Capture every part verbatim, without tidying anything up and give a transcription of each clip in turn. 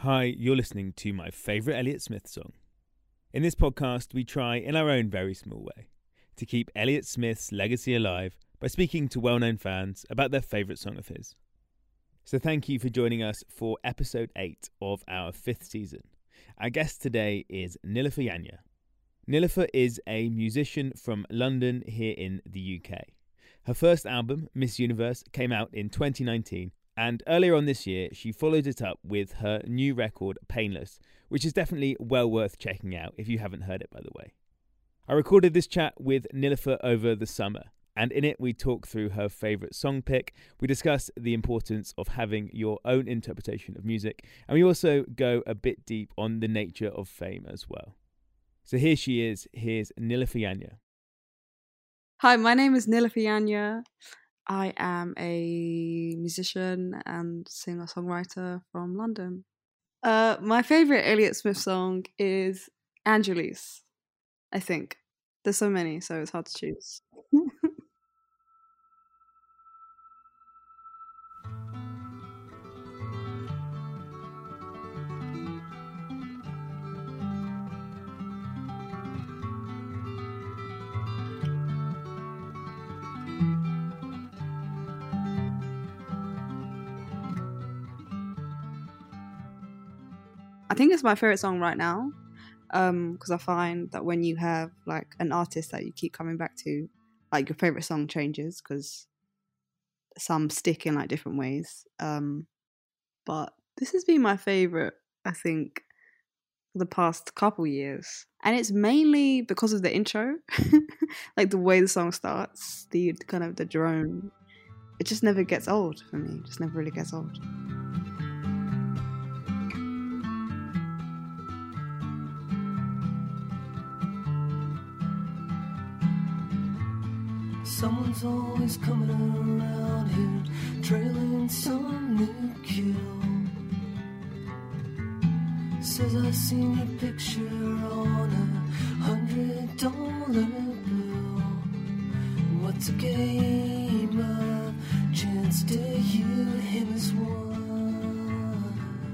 Hi, you're listening to my favourite Elliott Smith song. In this podcast, we try, in our own very small way, to keep Elliott Smith's legacy alive by speaking to well-known fans about their favourite song of his. So thank you for joining us for episode eight of our fifth season. Our guest today is Nilüfer Yanya. Nilüfer is a musician from London here in the U K. Her first album, Miss Universe, came out in twenty nineteen, and earlier on this year she followed it up with her new record, Painless, which is definitely well worth checking out if you haven't heard it, by the way. I recorded this chat with Nilüfer over the summer, and in it we talk through her favourite song pick, we discuss the importance of having your own interpretation of music, and we also go a bit deep on the nature of fame as well. So here she is, here's Nilüfer Yanya. Hi, my name is Nilüfer Yanya. I am a musician and singer-songwriter from London. Uh, my favourite Elliott Smith song is Angeles, I think. There's so many, so it's hard to choose. I think it's my favourite song right now, um, because I find that when you have like an artist that you keep coming back to, like your favourite song changes because some stick in like different ways. Um, but this has been my favourite, I think, for the past couple years, and it's mainly because of the intro, like the way the song starts, the kind of the drone. It just never gets old for me. It just never really gets old. Someone's always coming around here, trailing some new kill. Says I seen your picture on a hundred dollar bill. What's a game of chance to you? Him as one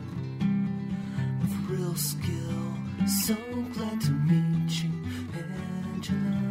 with real skill. So glad to meet you, Angela.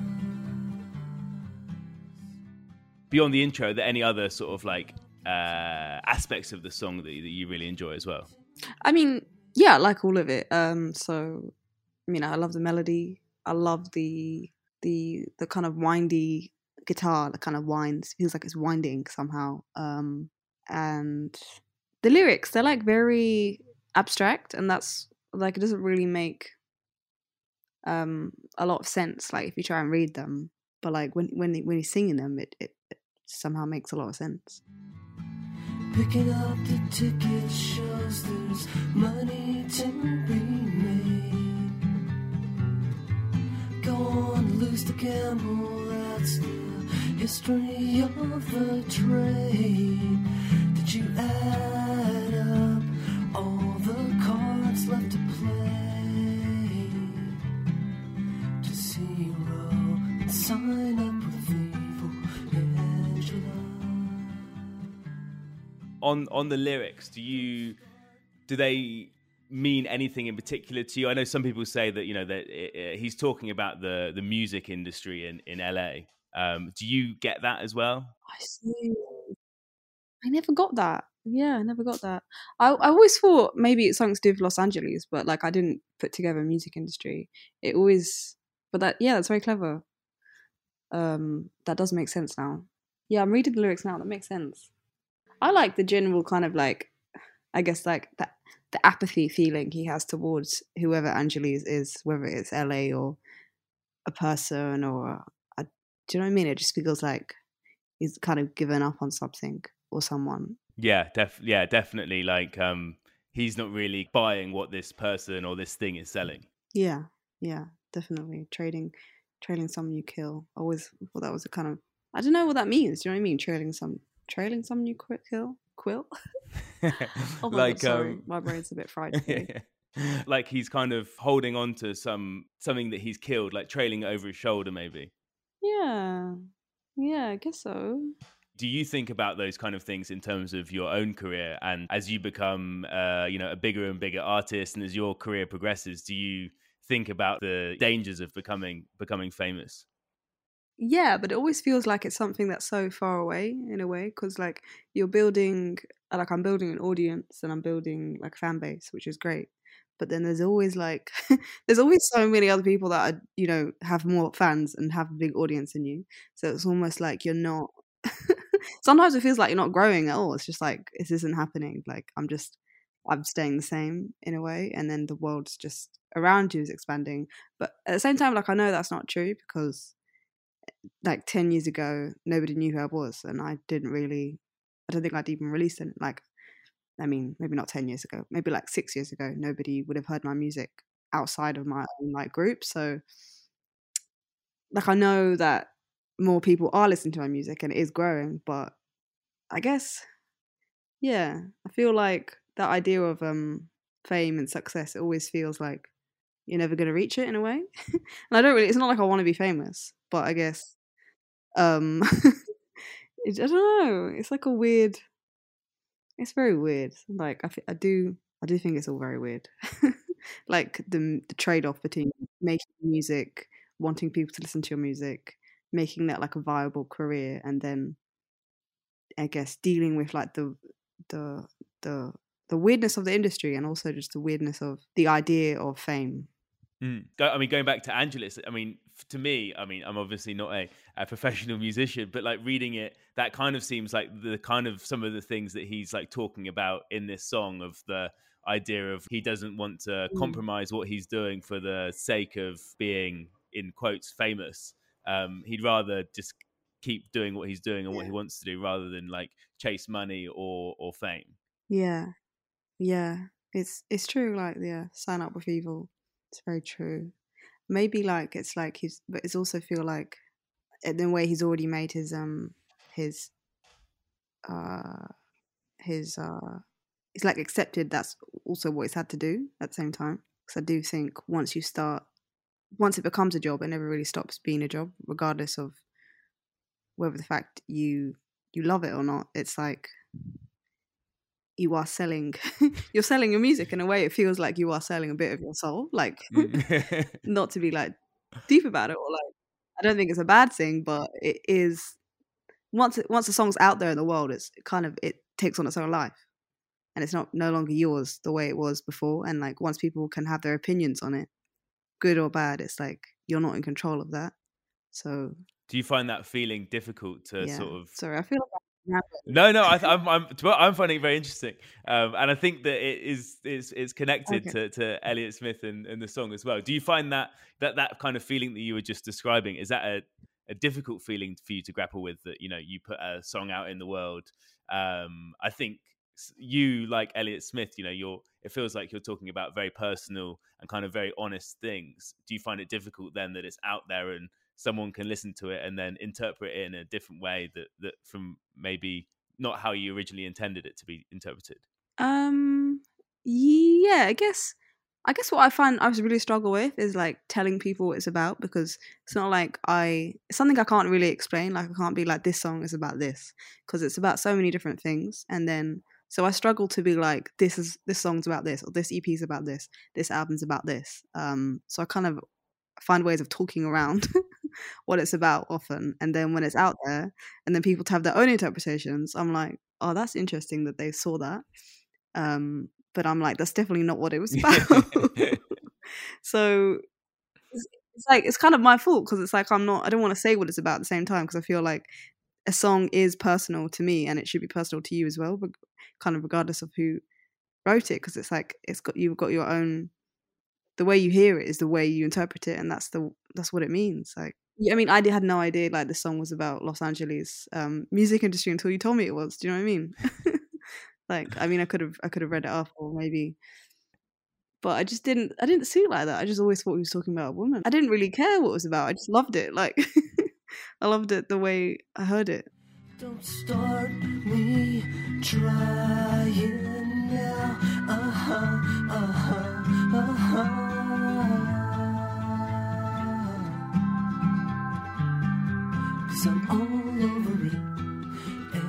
Beyond the intro, are there any other sort of like uh, aspects of the song that, that you really enjoy as well? I mean, yeah, I like all of it. Um, so, I mean, I love the melody. I love the the the kind of windy guitar that kind of winds. Feels like it's winding somehow. Um, and the lyrics, they're like very abstract, and that's like it doesn't really make um a lot of sense. Like if you try and read them, but like when when when he's singing them, it it, it somehow makes a lot of sense. Picking up the ticket shows there's money to be made. Go on, lose the gamble, that's the history of the trade. Did you add up all the cards left to play? To zero and sign up with evil Angela. On on the lyrics, do you do they mean anything in particular to you? I know some people say that, you know, that it, it, he's talking about the the music industry in in L A. Um, do you get that as well? I see. I never got that. Yeah, I never got that. I I always thought maybe it's something to do with Los Angeles, but like I didn't put together music industry. It always, but that yeah, that's very clever. Um, that does make sense now. Yeah, I'm reading the lyrics now. That makes sense. I like the general kind of like, I guess like that the apathy feeling he has towards whoever Angeles is, whether it's L A or a person or a, do you know what I mean? It just feels like he's kind of given up on something or someone. Yeah, def- yeah, definitely. Like um, he's not really buying what this person or this thing is selling. Yeah, yeah, definitely trading, trailing someone you kill. I always thought that was a kind of, I don't know what that means. Do you know what I mean? Trailing some. Trailing someone you quit kill quill. Oh my like, God, sorry, um, my brain's a bit fried today. Like he's kind of holding on to some something that he's killed, like trailing it over his shoulder, maybe. Yeah, yeah, I guess so. Do you think about those kind of things in terms of your own career? And as you become, uh, you know, a bigger and bigger artist, and as your career progresses, do you think about the dangers of becoming becoming famous? Yeah, but it always feels like it's something that's so far away in a way, because like you're building, like I'm building an audience and I'm building like a fan base, which is great. But then there's always like, there's always so many other people that are, you know, have more fans and have a big audience than you. So it's almost like you're not, sometimes it feels like you're not growing at all. It's just like, this isn't happening. Like I'm just, I'm staying the same in a way. And then the world's just around you is expanding. But at the same time, like I know that's not true, because like ten years ago, nobody knew who I was, and I didn't really, I don't think I'd even released it. Like, I mean, maybe not ten years ago, maybe like six years ago, nobody would have heard my music outside of my own like group. So, like, I know that more people are listening to my music and it is growing, but I guess, yeah, I feel like that idea of um fame and success, it always feels like you're never going to reach it in a way. And I don't really, it's not like I want to be famous, but I guess, um, it, I don't know, it's like a weird, it's very weird. Like, I, f- I do, I do think it's all very weird. Like the, the trade-off between making music, wanting people to listen to your music, making that like a viable career, and then I guess dealing with like the, the, the, the weirdness of the industry, and also just the weirdness of the idea of fame. Mm. I mean, going back to Angelus, I mean, to me, I mean, I'm obviously not a, a professional musician, but like reading it, that kind of seems like the kind of some of the things that he's like talking about in this song, of the idea of he doesn't want to Mm. compromise what he's doing for the sake of being, in quotes, famous. Um, he'd rather just keep doing what he's doing and what Yeah. he wants to do, rather than like chase money or or fame. Yeah, yeah, it's it's true. Like, yeah, sign up with evil. It's very true. Maybe like it's like he's, but it's also feel like in the way he's already made his um his uh his uh he's like accepted that's also what he's had to do at the same time. Because I do think once you start, once it becomes a job, it never really stops being a job, regardless of whether the fact you you love it or not. It's like you are selling, you're selling your music in a way. It feels like you are selling a bit of your soul, like Mm. not to be like deep about it, or like, I don't think it's a bad thing, but it is, once it, once the song's out there in the world, it's kind of, it takes on its own life, and it's not no longer yours the way it was before. And like once people can have their opinions on it, good or bad, it's like you're not in control of that. So Do you find that feeling difficult to yeah, sort of? sorry, I feel like I'm rambling. No, no, I, th- I'm, I'm, to be honest, I'm finding it very interesting, um, and I think that it is, it's, it's connected Okay. to, to Elliott Smith and, and the song as well. Do you find that that that kind of feeling that you were just describing, is that a, a difficult feeling for you to grapple with? That, you know, you put a song out in the world. Um, I think s- you, like Elliott Smith, you know, you're. It feels like you're talking about very personal and kind of very honest things. Do you find it difficult then that it's out there and someone can listen to it and then interpret it in a different way, that that from maybe not how you originally intended it to be interpreted? Um, yeah, I guess, I guess what I find I really struggle with is like telling people what it's about, because it's not like I, it's something I can't really explain. Like I can't be like, this song is about this, because it's about so many different things. And then, so I struggle to be like, this is, this song's about this, or this E P is about this, this album's about this. Um, so I kind of find ways of talking around what it's about often. And then when it's out there and then people to have their own interpretations, I'm like, oh, that's interesting that they saw that. Um, but I'm like, that's definitely not what it was about. So it's, it's like, it's kind of my fault, because it's like, I'm not, I don't want to say what it's about at the same time, because I feel like a song is personal to me and it should be personal to you as well, but kind of regardless of who wrote it, because it's like, it's got, you've got your own, the way you hear it is the way you interpret it, and that's the that's what it means. Like, yeah, I mean, I had no idea like the song was about Los Angeles um, music industry until you told me it was. Do you know what I mean? Like, I mean, I could have I could have read it up, or maybe, but I just didn't. I didn't see it like that. I just always thought he was talking about a woman. I didn't really care what it was about. I just loved it. Like, I loved it the way I heard it. Don't start me trying now. Uh-huh, uh-huh, uh-huh. 'Cause I'm all over it.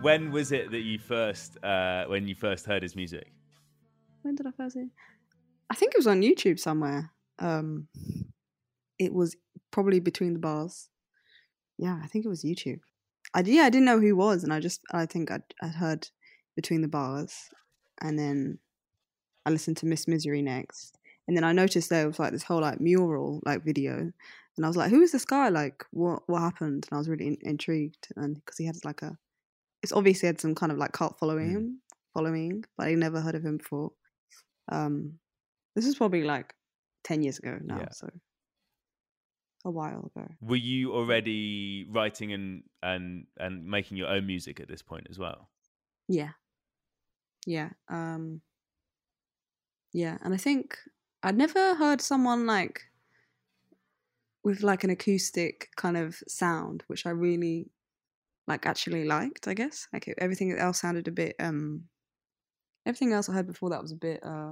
when was it that you first, uh, when you first heard his music? When did I first hear? I think it was on YouTube somewhere. Um, it was probably Between the Bars. Yeah, I think it was YouTube. I yeah, I didn't know who he was, and I just I think I'd, I'd heard Between the Bars, and then I listened to Miss Misery next, and then I noticed there was like this whole like mural like video, and I was like, who is this guy? Like, what what happened? And I was really in- intrigued, and because he had like a, it's obviously had some kind of like cult following Mm. him, following, but I never heard of him before. Um, this is probably like ten years ago now, Yeah. so a while ago. Were you already writing and and and making your own music at this point as well? Yeah, yeah, um, yeah, and I think I'd never heard someone like with like an acoustic kind of sound, which I really like actually liked. I guess like everything else sounded a bit. Um, everything else I heard before that was a bit. Uh,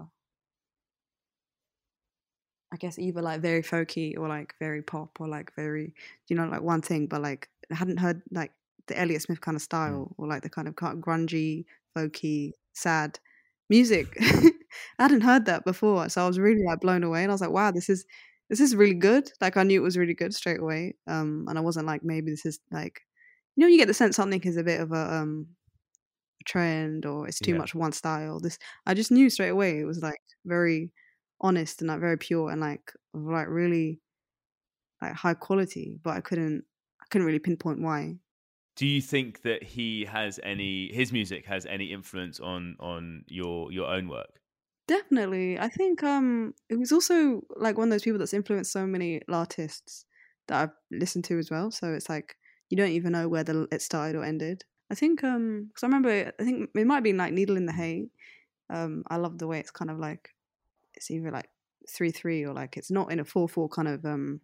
I guess either like very folky or like very pop or like very, you know, like one thing, but like I hadn't heard like the Elliott Smith kind of style or like the kind of kind of grungy, folky, sad music. I hadn't heard that before, so I was really like blown away, and I was like, wow, this is this is really good. Like I knew it was really good straight away, um, and I wasn't like maybe this is like, you know, you get the sense something is a bit of a um trend or it's too Yeah. much one style. This I just knew straight away it was like very honest and like very pure and like like really like high quality, but I couldn't I couldn't really pinpoint why. Do you think that he has any his music has any influence on on your your own work? Definitely. I think um it was also like one of those people that's influenced so many artists that I've listened to as well. So it's like you don't even know where the it started or ended. I think um because I remember I think it might be like Needle in the Hay. Um I love the way it's kind of like it's either like three three or like it's not in a four four kind of um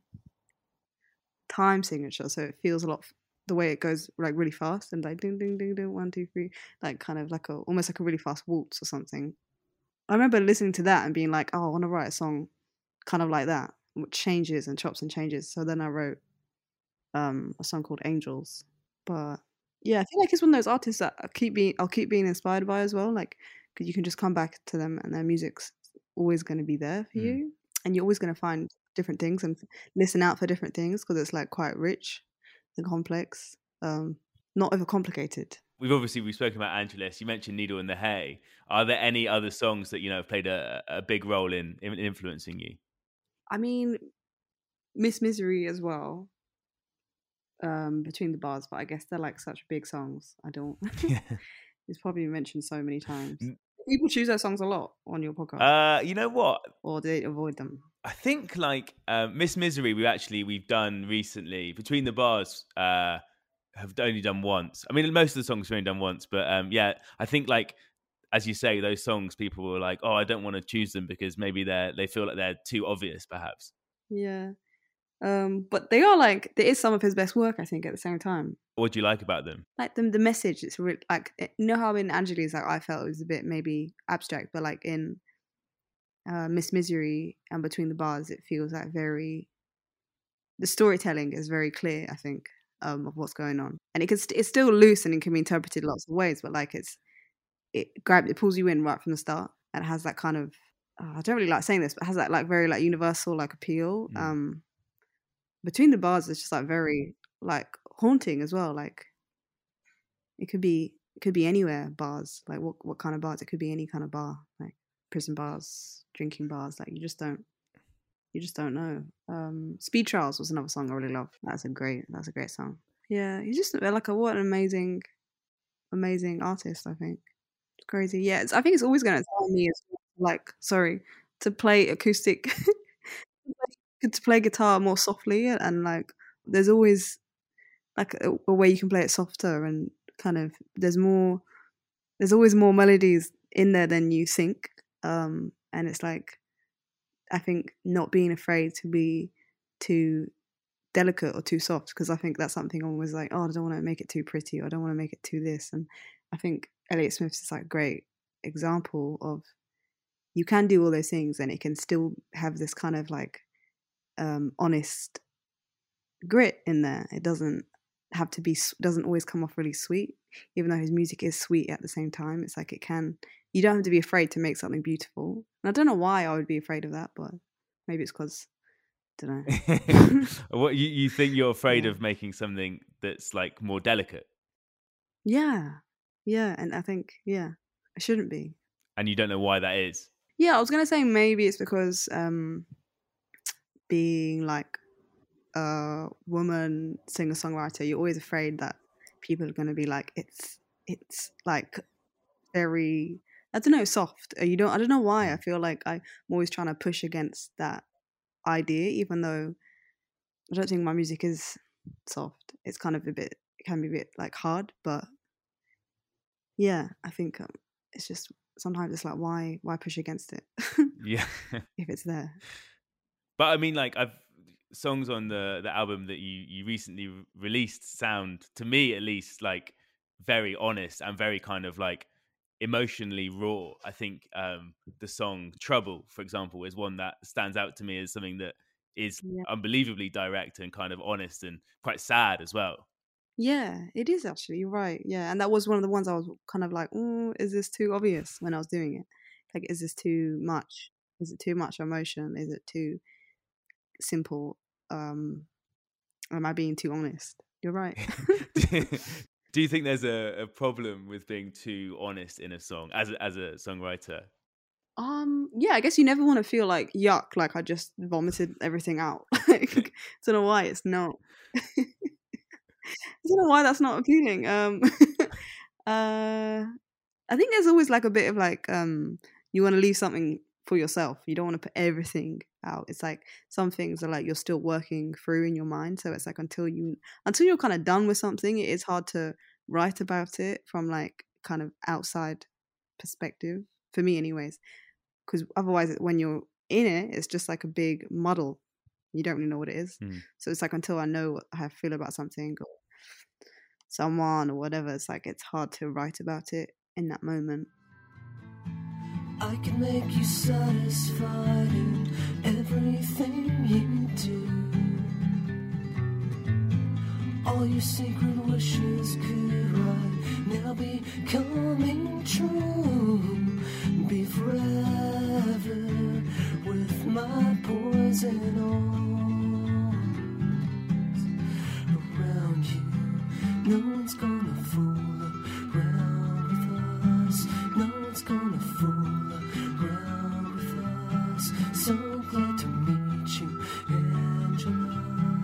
time signature, so it feels a lot f- the way it goes like really fast and like ding ding ding ding one two three, like kind of like a almost like a really fast waltz or something. I remember listening to that and being like, oh, I want to write a song kind of like that, which changes and chops and changes. So then I wrote um a song called Angels. But yeah, I feel like it's one of those artists that I keep being I'll keep being inspired by as well, like because you can just come back to them and their music's always going to be there for Mm. you, and you're always going to find different things and listen out for different things because it's like quite rich and complex, um, not overcomplicated. We've obviously we've spoken about Angelus. You mentioned Needle in the Hay. Are there any other songs that you know have played a, a big role in, in influencing you? I mean, Miss Misery as well. Um, Between the Bars, but I guess they're like such big songs. I don't. It's probably been mentioned so many times. N- People choose those songs a lot on your podcast, Uh, you know what? or they avoid them. I think like uh, Miss Misery, we actually we've done recently. Between the Bars, uh, have only done once. I mean, most of the songs we've only done once, but um, yeah, I think like as you say, those songs people were like, oh, I don't want to choose them because maybe they're they feel like they're too obvious, perhaps. Yeah. Um, but they are like there is some of his best work, I think, at the same time. What do you like about them? Like the the message, it's re- like you know how in Angeli's like I felt it was a bit maybe abstract, but like in uh, Miss Misery and Between the Bars, it feels like very the storytelling is very clear. I think um, of what's going on, and it can st- it's still loose and it can be interpreted lots of ways, but like it's it grab it pulls you in right from the start and it has that kind of uh, I don't really like saying this, but it has that like very like universal like appeal. Mm. Um, Between the Bars is just like very like haunting as well. Like it could be it could be anywhere bars. Like what what kind of bars? It could be any kind of bar, like prison bars, drinking bars. Like you just don't you just don't know. Um, Speed Trials was another song I really love. That's a great that's a great song. Yeah, he's just like a what an amazing amazing artist. I think it's crazy. Yeah, it's, I think it's always going to tell me as well, like sorry to play acoustic to play guitar more softly and like there's always like a, a way you can play it softer and kind of there's more there's always more melodies in there than you think, um and it's like I think not being afraid to be too delicate or too soft, because I think that's something I'm always like, oh, I don't want to make it too pretty or I don't want to make it too this, and I think Elliott Smith's is like a great example of you can do all those things and it can still have this kind of like um honest grit in there. It doesn't have to be, doesn't always come off really sweet, even though his music is sweet at the same time. It's like it can, you don't have to be afraid to make something beautiful. And I don't know why I would be afraid of that, but maybe it's because, I don't know. What you, you think you're afraid Yeah. of making something that's like more delicate, Yeah. Yeah. And I think, yeah, I shouldn't be. and you don't know why that is? Yeah, I was going to say maybe it's because um, being like a woman singer-songwriter, you're always afraid that people are going to be like, it's, it's like very, I don't know, soft. You don't, I don't know why. I feel like I'm always trying to push against that idea, even though I don't think my music is soft. It's kind of a bit, it can be a bit like hard, but yeah, I think um, it's just, sometimes it's like, why, why push against it Yeah. if it's there? But I mean, like, I've songs on the the album that you you recently re- released sound, to me at least, like very honest and very kind of like emotionally raw. I think um the song Trouble, for example, is one that stands out to me as something that is Yeah. unbelievably direct and kind of honest and quite sad as well. Yeah, it is actually. You're right. Yeah, and that was one of the ones I was kind of like, oh, is this too obvious when I was doing it? Like, is this too much? Is it too much emotion? Is it too simple? Um, am I being too honest? You're right. Do you think there's a, a problem with being too honest in a song as a, as a songwriter? um, yeah, I guess you never want to feel like yuck, like I just vomited everything out. Like, I don't know why it's not. I don't know why that's not appealing. Um, uh, I think there's always like a bit of like um, you want to leave something for yourself. You don't want to put everything out. It's like some things are like you're still working through in your mind. So it's like until you until you're kind of done with something, it is hard to write about it from like kind of outside perspective for me, anyways. Because otherwise, when you're in it, it's just like a big muddle. You don't really know what it is. Mm. So it's like until I know how I feel about something or someone or whatever, it's like it's hard to write about it in that moment. I can make you satisfied in everything you do. All your secret wishes could right now be coming true. Be forever with my poison arms around you. No one's gonna fool around with us. No one's gonna fool around with us. So glad to meet you, Angela.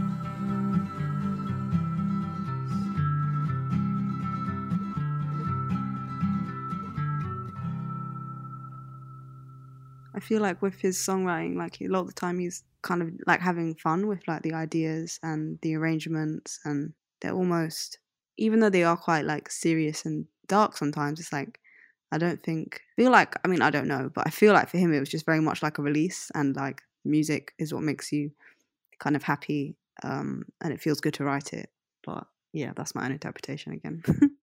I feel like with his songwriting, like a lot of the time he's kind of like having fun with like the ideas and the arrangements, and they're almost, even though they are quite like serious and dark sometimes, it's like I don't think I feel like I mean I don't know, but I feel like for him it was just very much like a release, and like music is what makes you kind of happy, um, and it feels good to write it. But yeah, that's my own interpretation again.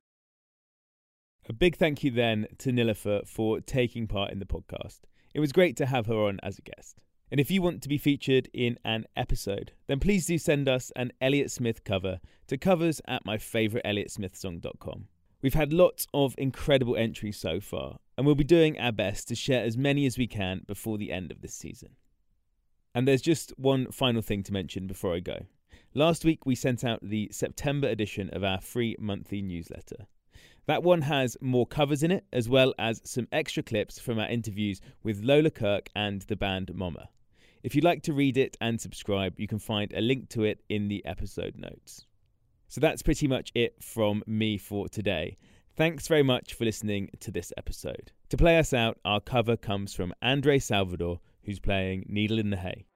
A big thank you then to Niloufar for taking part in the podcast. It was great to have her on as a guest. And if you want to be featured in an episode, then please do send us an Elliott Smith cover to covers at my favourite elliott smith song dot com. We've had lots of incredible entries so far, and we'll be doing our best to share as many as we can before the end of this season. And there's just one final thing to mention before I go. Last week we sent out the September edition of our free monthly newsletter. That one has more covers in it, as well as some extra clips from our interviews with Lola Kirk and the band Moma. If you'd like to read it and subscribe, you can find a link to it in the episode notes. So that's pretty much it from me for today. Thanks very much for listening to this episode. To play us out, our cover comes from Andre Salvador, who's playing Needle in the Hay.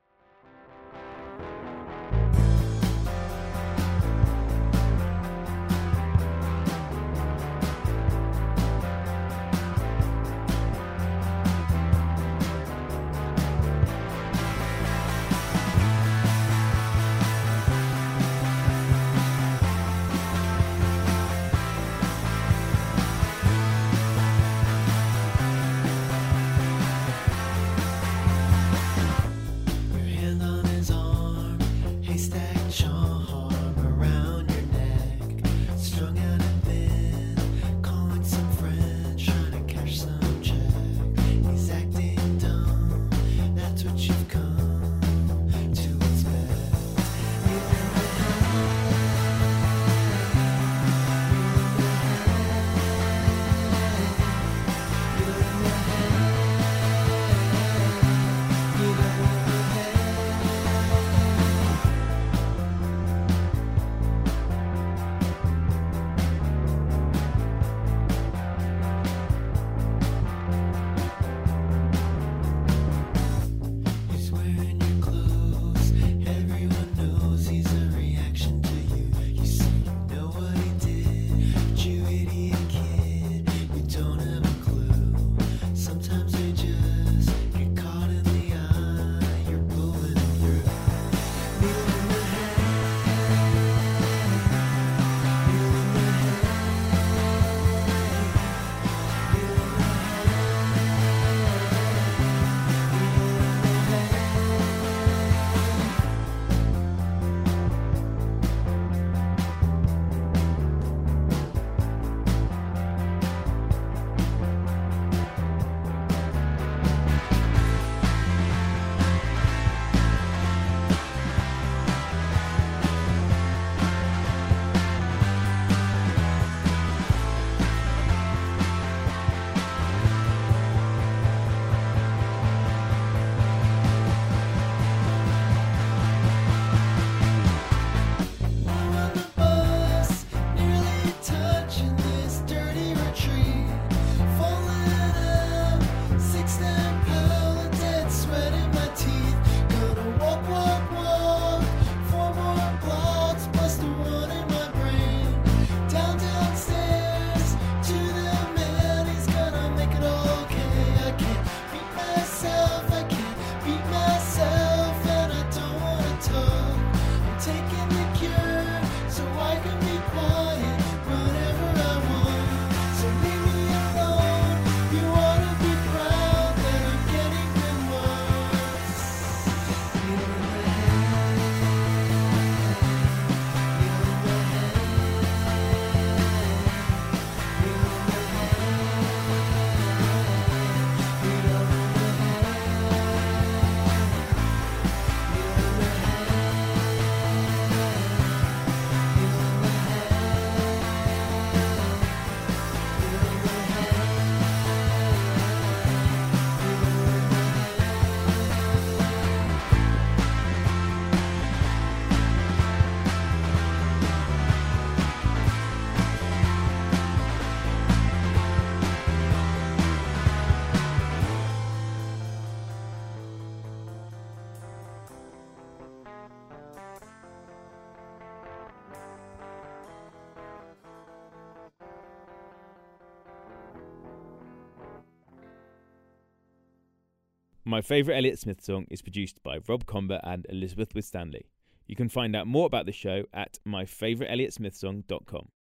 Her hand on his arm, haystack My Favourite Elliott Smith Song is produced by Rob Comber and Elizabeth Winstanley. You can find out more about the show at my favourite elliott smith song dot com.